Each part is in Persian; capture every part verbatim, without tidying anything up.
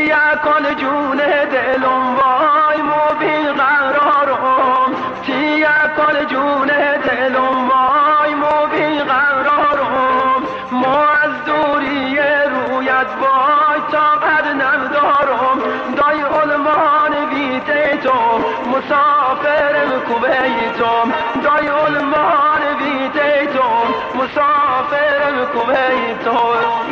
کن جون دلم وای مو بی قرارم چیه کن جون دلم وای مو بی قرارم ما از دوری رویت وای طاقت ندارم دای علمان بیت تو مسافرم کویتم دای علمان بیت تو مسافرم کویتم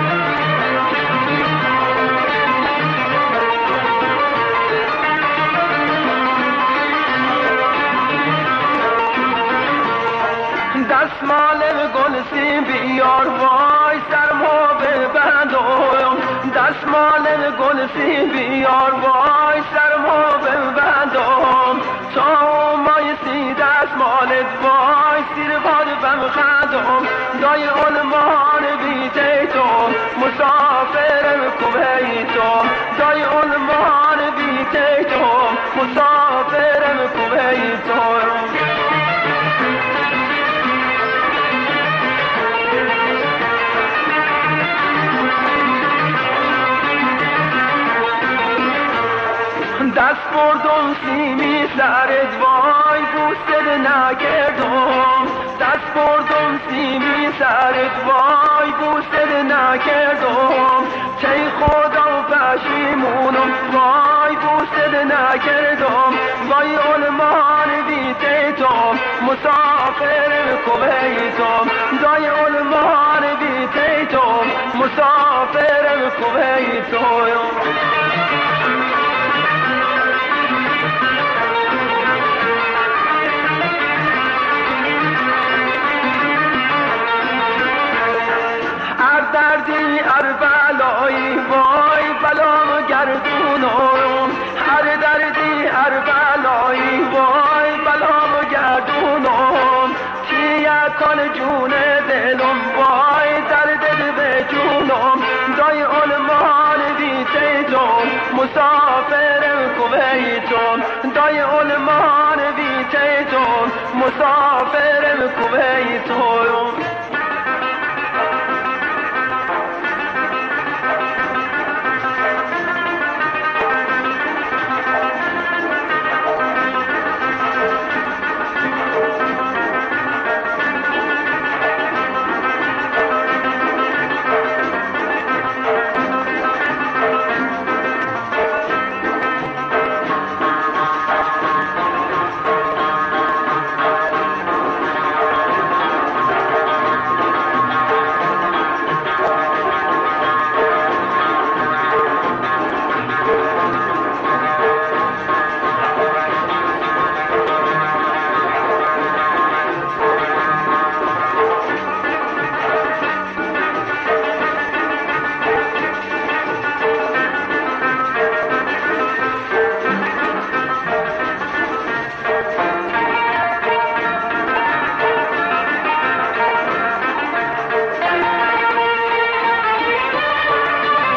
دستمال گل سی بیار وای سرما ببندم دستمال گل سی بیار وای سرما ببندم تا مای سی دستمالت وای سیر باد بم خندم دای علمان بیت تو مسافرم کویتم دای علمان بیت تو مسافرم کویتم دست بردم سیمی سرت وای بوست نکردم دست بردم سیمی سرت وای بوست نکردم چه خدا پشیمونم وای بوست نکردم وای علمان بیت تو مسافر کویتم دای علمان بیت تو مسافر کویتم دردی هر بلایی وای بلام گردونم هر دردی هر بلایی وای بلام گردونم چیه کن جون دلم وای درد به جونم دای علمان بیت تو مسافر کویتم دای علمان بیت تو مسافر کویتم